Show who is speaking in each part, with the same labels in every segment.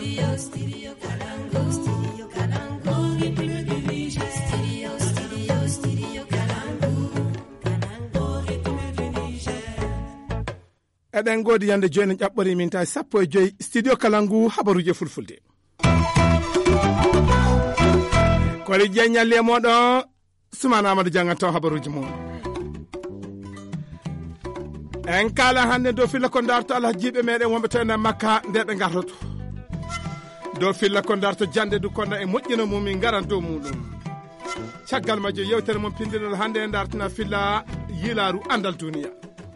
Speaker 1: eɗen godi yande jooni ƴaɓɓori min tawi 15 studio Kalangu habaruji fulfulde kori jeññalli e moɗon Soumana Amadou jangantaw habaruji mum en kala hande dow filla ko darto alhajiɓe meɗen wonɓe to ena Makka nde ɓe gartoto dow filla ko darto jande du kono e moƴƴino mum min garan dow muɗum caggal majjo yewtere mum pindinol hande en dartina filla yilaru andal duniya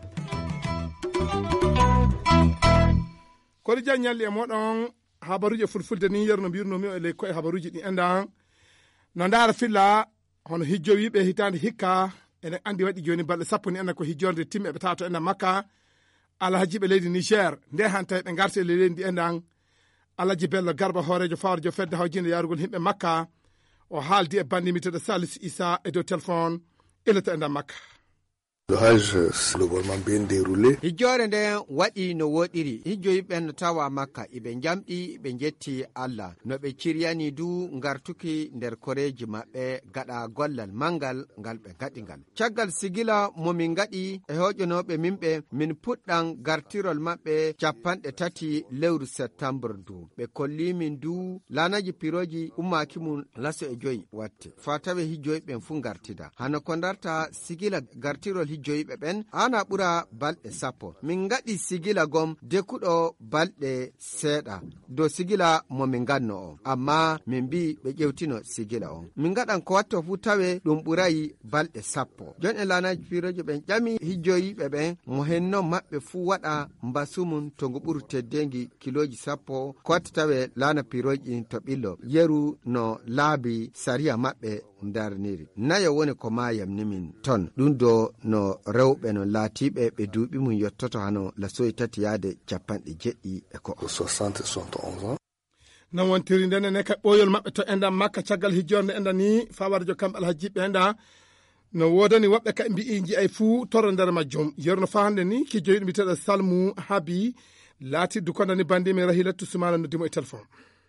Speaker 1: kodi jaññalli e moɗon habaruji fulfulde ni yerno mbirnomi o e ley koye habaruji ɗi endan no ndaara filla hono hijjowiɓe hitande hikka enen andi waɗi joni balɗe sappo ni enen ko hijjorde timmi eɓe tato enen Makka alhajiɓe leydi Niger nde han tawi ɓe garti e leydi ndi endan Alhaji Bello Garba horejo fawrejo fedde hawjinde yarugol himɓe Makka o haaldi e bandi miteɗo Salisu Issa e dow téléphone ilata enden Makka.
Speaker 2: Le Hajj, c'est le vraiment bien déroulé.
Speaker 3: Hijjore nden waɗi no woɗiri hijjoyiɓe no tawa Makka iɓe jamɗi ɓe jetti Allah no ɓe ciryani du gartuki nder koreji maɓɓe gaɗa gollal mangal ngal ɓe gaɗi ngal caggal sigila momin gaɗi e hoƴonoɓe minɓe min puɗɗan gartirol maɓɓe 30 lewru septembre du ɓe kolli min du lanaji piroji ummaki mum laso e joyi watte fa tawe hijjoyiɓen fu gartida hano ko darta sigila gartirol hijjoyiɓe ɓen ana ɓura balɗe 10 min gaɗi sigila gom dekuɗo balɗe seeɗa dow sigila momin ganno o amma min mbi ɓe ƴewtino sigila on min gaɗan ko watto fu tawe ɗum ɓurayi balɗe 10 jon e lanaji piroji ɓen ƴami hijjoyiɓe ɓen mo henno maɓɓe fu waɗa mbasumum to ngu ɓuri teddengi kiloji 10 ko watta tawe lana piroji to ɓillo yeru no laabi sariya maɓɓe darniri nayo woni ko mayam nimin ton ɗum do no rewɓe no laatiɓe ɓe duuɓi mum yottoto hano lasoyi 3 yaade 70 e ko
Speaker 2: 71 ans
Speaker 1: non wontiri ndenen e ka ɓoyol maɓɓe to endan Makka caggal hijjorde endan ni fawarjo kamɓe alhajiɓe enda no wodani woɓɓe ka mbi'iji ay fuu toro nder majjum yerno fa hande ni ki joyiɗo mbiteɗo Salmu Habi laati du kondani bandimi Rahilatu Soumana noddimo e téléphone.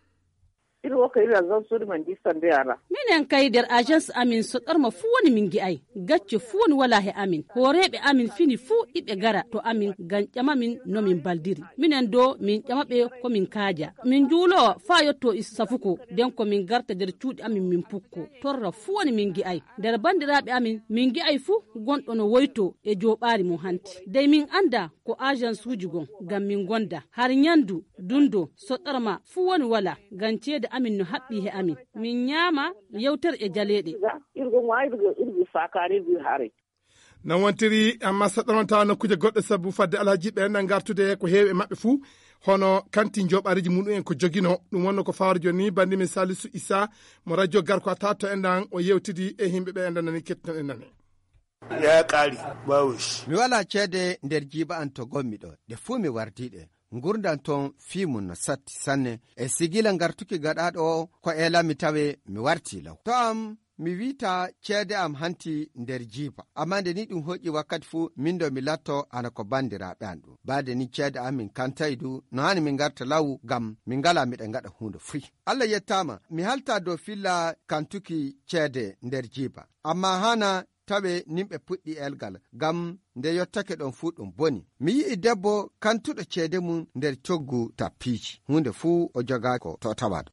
Speaker 4: Minen kay nder agence amin so ɗarma fu woni min gi'ay gacce fu woni wala he amin horeɓe amin fini fu iɓe gara to amin gan ƴamamin no min baldiri minen do min ƴamaɓe ko min kaaja min juulo fa yotto safuko den ko min garta nder cuuɗi amin min pukko torra fu woni min gi'ay nder bandiraɓe amin min gi'ay fu gonɗo no woyto e joɓaari mum hanti dey min anda ko agence uji gon gam min gonda har nyandu dundo so ɗarma fu woni wala gan ceede amin no haɓɓi he amin min ñaama yewtere e jaleeɗe
Speaker 1: non wontiri amma saɗɗonon tawa nokkuje goɗɗo sabu fadde alhajiɓe en gartude ko heewi e maɓɓe fuu hono kanti joɓariji muɗum en ko jogino ɗum wonno ko fawre joni bandimi Salisu Issa mo radio Garko a tatto endan o yewtidi e himɓeɓe endan nani kettinon en nani
Speaker 2: ya ƙari bawush
Speaker 3: mi wala ceede nder jiiba an to gommi ɗo ɗe fuu mi wardiɗe gurdan ton fimum no satti sanne e sigila gartuki gaɗaɗo ko elami tawe mi warti law to am mi wita ceede am hanti nder jiiba amma nde ni ɗum hoƴƴi wakkati fuu min do mi latto ana ko bandiraɓe an ɗum baade ni ceede am min kantayi du no hani min garta law gam min ngala miɗen gaɗa hunde fuy Allah yettama mi halta dow filla kantuki ceede nder jiiba amma hana tawe nimɓe puɗɗi elgal gam nde yottake ɗon fuu ɗum boni mi yi'i debbo kantuɗo ceede mum nder coggu tappiiji hunde fuu o jogako to tawaɗo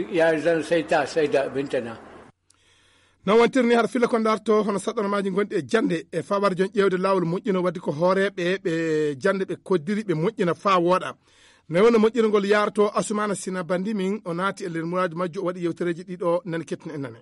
Speaker 1: non wontirni har fila ko darto hono saɗɗonomaji gonɗi e jande e fawar jon ƴewde lawol moƴƴino wadde ko hooreɓe ɓe jande ɓe koddiri ɓe moƴƴina fa wooɗa no wonno moƴƴirgol yarto Asumana Sina bandi min o naati e nder muraji majjo o waɗi yewtereji ɗiɗo nani kettino en nane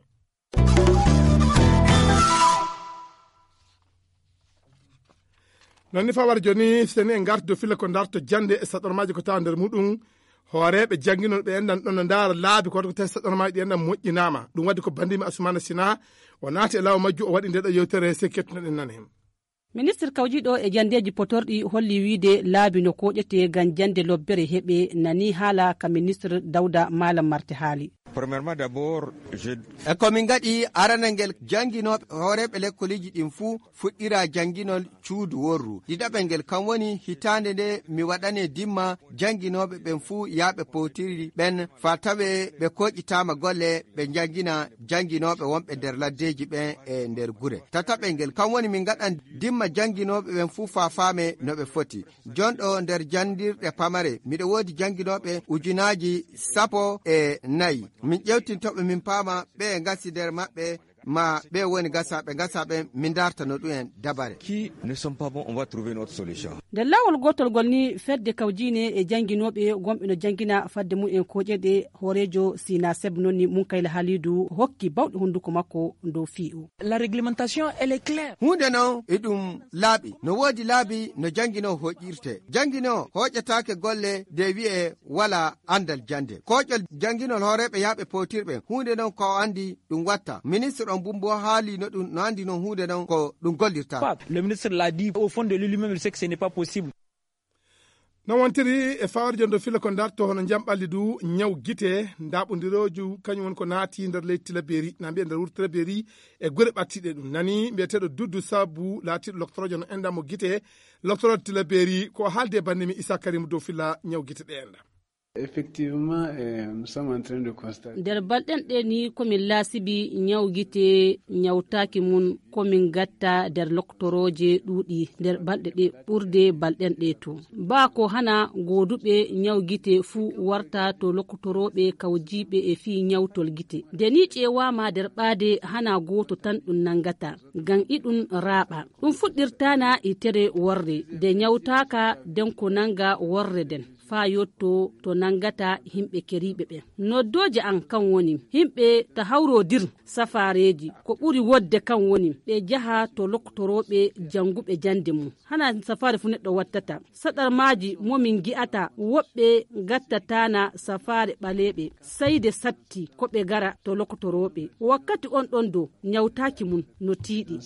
Speaker 1: non ni fawar joni seni en gartu do filla ko darto jande e saɗɗonomaji ko tawa nder muɗum hooreɓe jangguinoɓe ɓe endan ɗon no ndaara laabi koto ko tawi saɗɗonomaji ɗi endan moƴƴinama ɗum wadde ko bandimi Asumana Sina o naati e law majju o waɗi ndeɗo yewtere se kettunoɗen nane hen
Speaker 4: ministre kawjiɗo e jandeji potorɗi holli wiide laabi no koƴete gam jande lobbere heɓe nani haala ka ministre Dawda Malam Marte haali.
Speaker 5: Premièrement d'abord
Speaker 3: e komin gaɗi aranal ngel janginoɓe hooreɓe lekkoliji ɗin fuu fuɗɗira janginol cuudu worru. ɗiɗaɓel ngel kam woni hitande nde mi waɗane dimma janginoɓe ɓen fuu yaaɓe powtiri ɓen fa tawe ɓe koƴitama golle ɓe jangina janginoɓe wonɓe nder laddeji ɓen e nder gure. tataɓel ngel kam woni min gaɗan dimma janginoɓe ɓen fuu fa faame no ɓe foti. jonɗo nder jandirɗe pamare miɗo woodi janginoɓe ujunaji 14 min ƴewtintoɓe min paama ɓe gasi nder maɓɓe ma ɓe woni gasaɓe min dartano ɗum en dabare.
Speaker 5: Qui ne sont pas bons, on va trouver une autre solution.
Speaker 4: nder lawol gotol gol ni fedde kawjine e janginoɓe gomɓe no jangina fadde mum en koƴeɗe hoorejo Sina Seb nonni Munkayla Halidou hokki bawɗe hunduko makko dow fi'u.
Speaker 6: La réglementation elle est claire.
Speaker 3: hunde noon e ɗum laaɓi no woodi laabi no jangino hoƴirte. jangino hoƴetake golle de wi'e wala andal jande. koƴol janginol hooreɓe yaaɓe powtirɓe hunde noon ko andi ɗum watta. ministre on bumbo haali no ɗum no andi noon hunde noon ko ɗum gollirta.
Speaker 6: Le ministre l'a dit au fond de lui-même il sait que ce n'est pas possible.
Speaker 1: non wontiri e fawre jondo fila ko darto hono jamɓalli du ñaw guite ndaɓodiroju kañum woni ko naati nder leydi Tilaberi na mbiya nder wuuro Tilaberi e guure ɓattiɗe ɗum nani mbiyeteɗo Doudou Sabou laatiɗo loctorojo no endamo guite loctorojo Tilaberi ko haalde bandimi Issa Karim dow fila ñaw guite ɗe enda.
Speaker 7: Effectivement, nous sommes en train de constater.
Speaker 4: nder balɗen ɗe ni komin laasibi ñawguite ñawtaki mun komin gatta nder loktoroje ɗuuɗi nder balɗe ɗe ɓurde balɗen ɗe to ba ko hana goduɓe ñawguite fuu warta to loktoroɓe kawjiɓe e fi ñawtol guite nde ni ƴewama nder ɓaade hana goto tan ɗum nangata ngam iɗum raaɓa ɗum fuɗɗirtana e tere worre nde ñawtaka den ko nanga worre den fa yotto to nangata himɓe keriɓe ɓen noddoje an kan woni himɓe ta hawrodir safareji ko ɓuri wodde kan woni ɓe jaha to loktoroɓe janguɓe jande mum hana safare fu neɗɗo wattata saɗar maji momin gi'ata woɓɓe gattatana safare ɓaleɓe sayde satti ko ɓe gara to loktoroɓe wakkati on ɗon do ñawtaki mum no tiiɗi.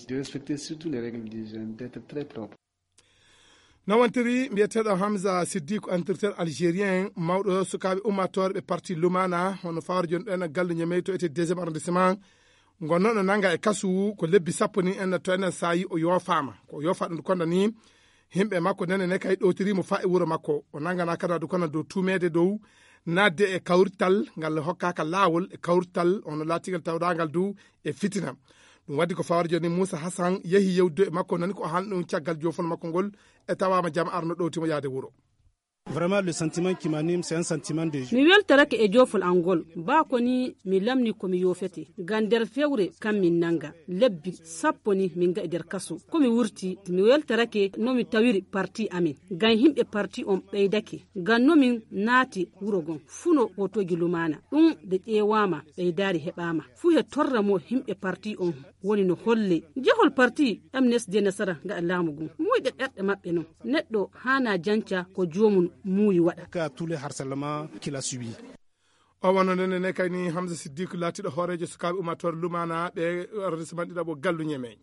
Speaker 1: nawantiri mbiyeteɗo Hamza Siddikou entretien algérien mawɗo sukaɓe ummatorɓe parti Lumana hono fawre joni ɗen galle Ñamey to ete 2e arrondissement gonnoɗo nanga e kasu ko lebbi 10 ni en to enen sayi o yofama ko yofa ɗum konda ni himɓe makko nene kay ɗowtirimo fa e wuuro makko o nangana kada du kono dow tumede dow nadde e kawrital ngal hokkaka lawol e kawrital ono latigal tawdagal du e fitina ɗum waddi ko fawre joni Moussa Hassan yeehi yewdude e makko nani ko haalno ɗum caggal jofon makko ngol e tawama jam arno ɗowtimo yaade wuuro.
Speaker 8: Vraiment le sentiment qui m'anime c'est un sentiment de
Speaker 4: mi weltorake e jofol angol ba ko ni mi lamni ko mi yofete gan nder fewre kam min nanga lebbi 10 ni min ga e nder kaso ko mi wurti mi weltorake no mi tawiri parti amin gan himɓe parti on ɓeydake gan no min naati wuro gon funo hotoji Lumana ɗum de ƴewama ɓeydari heɓama fu he torra mo himɓe parti on woni no holle jehol parti MNSD Nasara ga laamu gon muyɗe ɗerɗe maɓɓe non neɗɗo hana janca ko jomum muuyi waɗa
Speaker 8: à tous les harcèlements qu'il a subi.
Speaker 1: o wonno nene kayni Hamza Siddikou laatiɗo hoorejo sukaɓe ummatore Lumana ɓe arrondissement ɗiɗaɓo gallu Ñemey.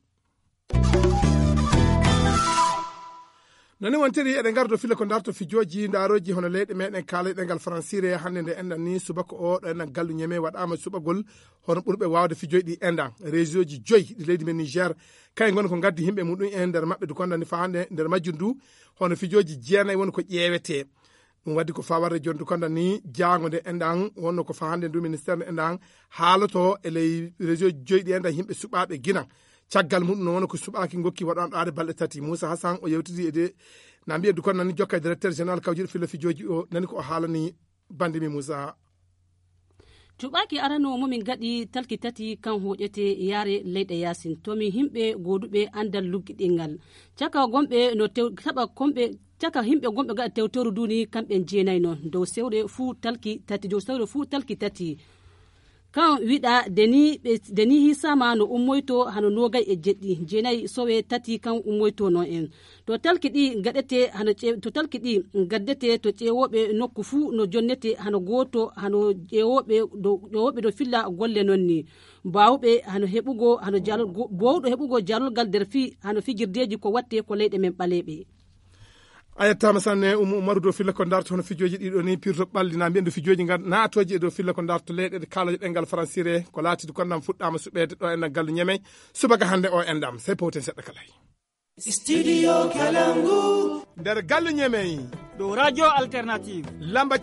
Speaker 1: nani wontiri eɗen gardo file ko darto fijoji daroji hono leyɗe meɗen kalayɗe ngal françire hande nde enɗan ni subaka o ɗo enɗan gallu Ñemey waɗama suɓagol hono ɓurɓe wawde fijoji ɗi enɗan région ji 5 ɗi leydi men Niger kay gon ko gaddi himɓe muɗum en nder maɓɓe du kondani fa hande nder majjum du hono fijoji 9 woni ko ƴewete ɗum waddi ko fa warde joni du kondani jango nde enɗan wonno ko fa hande du ministére nde enɗan haaloto e ley région 5 ɗi enɗan himɓe suɓaɓe guina caggal muɗum no wona ko suɓaki gokki waɗon ɗade balɗe 3 Moussa Hassan o yewtidi e de na mbiya du kon nani jokka directeur général kawjiɗo filo fijoji o nani ko haalani bandimi Moussa.
Speaker 4: cuɓaki arano momin gaɗi talki tati kan hoƴete yaare leyɗe yasin tomi himɓe goduɓe andal luggiɗingal caka gomɓe no taɓa komɓe caka himɓe gomɓe gaɗa tewtoru duni kamɓe jeenayi noon dow sewre fuu talki tati kan wiɗa deni hisama no ummoyto hano nogay e jeɗɗi jeenayi sowe tati kan ummoyto no en to talkiɗi gaɗete hano to talkiɗi gaddete to ƴewoɓe nokku fuu no jonnete hano goto hano ƴewoɓe do filla golle non ni bawɓe hano heɓugo hano bowɗo heɓugo jalolgal nder hano fijirdeji ko watte ko leyɗe men ɓaleɓe.
Speaker 1: A yettama sanne Umaru do filla ko darto hono fijoji ɗiɗo ni pirto ɓallina mbiyen fijoji ngal naatoji e dow filla ko darto leyɗe kalaje ɗengal françire ko laatide konnam fuɗɗama suɓede ɗo en gallu ñamey subaka hande o endam sey powten seɗɗa kalay studio Kalangu nder gallu ñamey
Speaker 6: do radio alternative
Speaker 1: lamba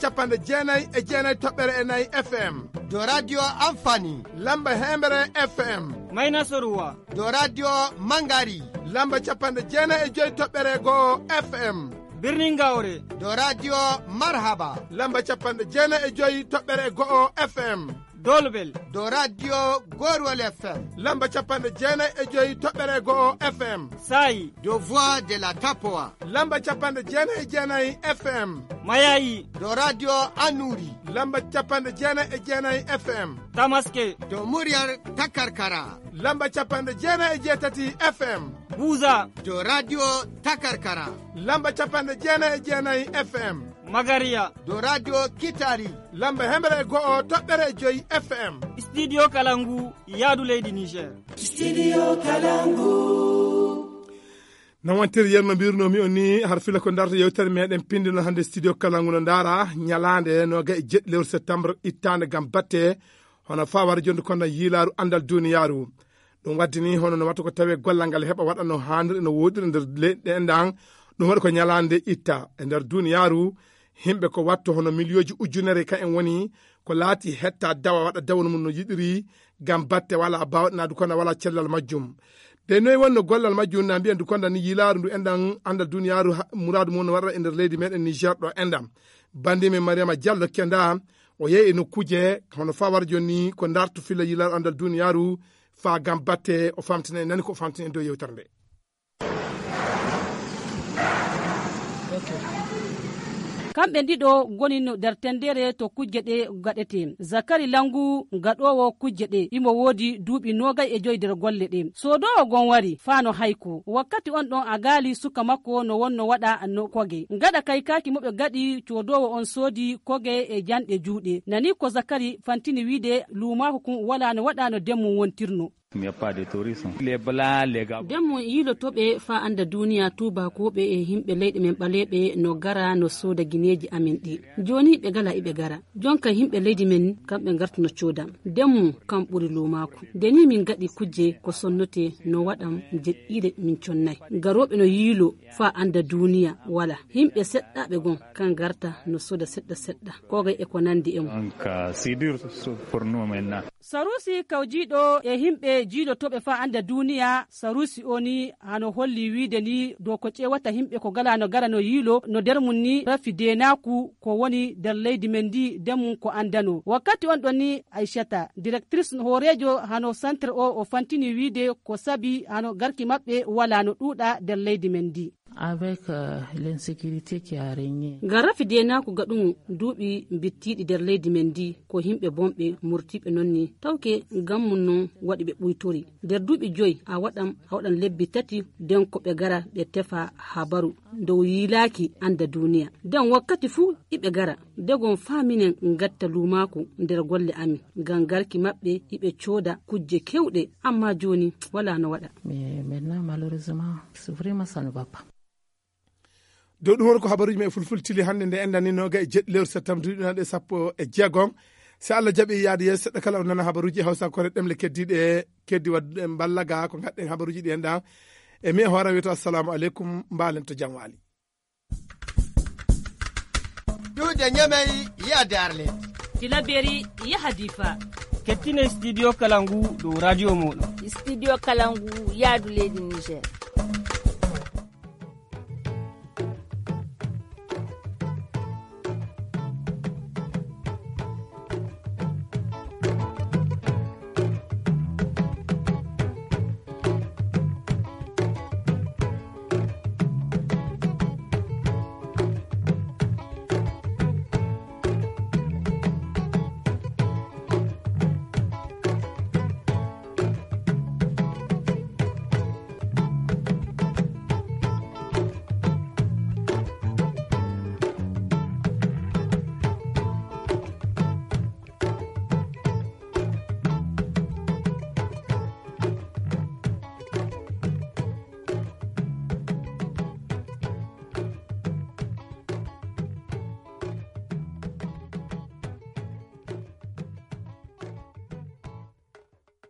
Speaker 1: 99.9 toɓɓere e nayyi FM
Speaker 3: do radio amfani
Speaker 1: lamba hemere FM
Speaker 6: mayna soruwa
Speaker 3: do radio mangari
Speaker 1: lamba 95 toɓɓere goo FM
Speaker 6: birnin Gawre
Speaker 3: do radio marhaba
Speaker 1: lamba 95 toɓɓere goo FM
Speaker 6: Dolbel
Speaker 3: do radio Gorwal FM
Speaker 1: lamba 95 toɓɓere goo FM
Speaker 6: Sayi
Speaker 3: do voix de la Tapoa
Speaker 1: lamba 99 FM
Speaker 6: Mayayi
Speaker 3: do radio Anuri
Speaker 1: lamba 99 FM
Speaker 6: Tamaske
Speaker 3: do muryar Takarkara
Speaker 1: lamba 98 FM
Speaker 6: Buza
Speaker 3: do radio Takarkara
Speaker 1: lamba 99 FM
Speaker 6: Magaria
Speaker 3: do radio Kitari
Speaker 1: lamba hemere goo toɓɓere joyi FM
Speaker 6: studio Kalangu yaadu leydi Niger
Speaker 1: studio Kalangu nawantiri yerno mbirnomi on ni har fila ko darto yewtere meɗen pindino hande studio Kalangu no dara ñalande no ga e jeɗɗi lewru septembre ittande gam batte hono fawara jonde kono yilaru andal duniyaru ɗum waddi ni hono no watta ko tawe gollal ngal heɓa waɗa no haniri no wodiri nder leyɗe endan ɗum waɗi ko ñalande itta e nder duniyaru himɓe ko watto hono million ujunere ka en woni ko laati hetta dawa waɗa dawno mum no yiɗiri gam batte wala bawɗanadu kono wala cellal majjum de noyi wonno gollal majjum na mbiyen du konda ni yilaru ndu endan andal duniyaru muradu mum no waɗa e nder leydi meɗen Niger ɗo endam bandimi Mariama Diallo kenda o yehi no kuje hono fawar joni ko dartu filla yilaru andal duniyaru fa gam batte o famtine nani ko famtine dow yewtere nde
Speaker 4: kamɓe ɗiɗo goni no nder tendere to kujje ɗe gaɗete Zakari Langu gaɗowo kujje ɗe imo woodi duuɓi 25 nder golle ɗe sodowo gon wari faano hayko wakkati on ɗon a gaali suka makko no wonno waɗa no koge gaɗa kay kaki moɓe gaɗi codowo on soodi koge e janɗe juuɗe nani ko Zakari fantini wiide lumako kum wala no waɗa no demmum wontirno demmo yilotoɓe fa anda duniya tubakoɓe e himɓe leyɗe men ɓaleɓe no gara no soda guineji amen ɗi joni ɓe gala iɓe gara jonka himɓe leydi men kamɓe garta no coda demmo kam ɓuuri lumako deni min gaɗi kujje ko sonnote no waɗam jeɗɗiɗe min connayi garoɓe no yiilo fa anda duniya wala himɓe seɗɗaɓe gon kan garta no soda seɗɗa seɗɗa kogay e ko nandi e mum Sarusi kawjiɗo e himɓe jiilotoɓe fa anda duniya Sarusi oni hano holli wiide ni dow ko ƴewata himɓe ko gala no gara no yiilo no nder mum ni rafi denaku ko woni nder leydi men ndi ndemum ko andano wakkati on ɗon ni Aishata directrice horejo hano centre o fantini wiide ko sabi hano garki maɓɓe wala no ɗuuɗa nder leydi men ndi
Speaker 9: avec l'insécurité qui a régné
Speaker 4: garafi denaku gaɗum duuɓi bittiɗi nder leydi men ndi ko himɓe bonɓe murtiɓe nonni tawke gammum non waɗi ɓe ɓuytori nder duuɓi 5 a waɗan lebbi 3 den ko ɓe gara ɓe tefa habaru dow yiilaki anda duniya den wakkati fuu iɓe gara degon faminen gatta lumako nder golle amin ngam garki maɓɓe iɓe cooda kujje kewɗe amma joni wala no waɗa
Speaker 9: mais maintenant malheureusement c'est vraiment ça ne va pas
Speaker 1: dow ɗum woni ko habaruji men fulfultili hannde nde endani noga e jeɗɗi lewru septembre ɗuɗɗinaɗe 16 si Allah jaaɓi yaade yeeso seɗɗa kala o nana habaruji hawsakore ɗemle keddiɗe keddi wadde ballaga ko gadɗen habaruji ɗi enɗa e mi e hoore wiyata assalamu aleykum mbalen to jam waali
Speaker 3: duude ñamey yaade arle
Speaker 4: tilaberi yaha difa
Speaker 6: kettine studio Kalangu dow radio moɗon
Speaker 10: studio Kalangu yaadu leydi Niger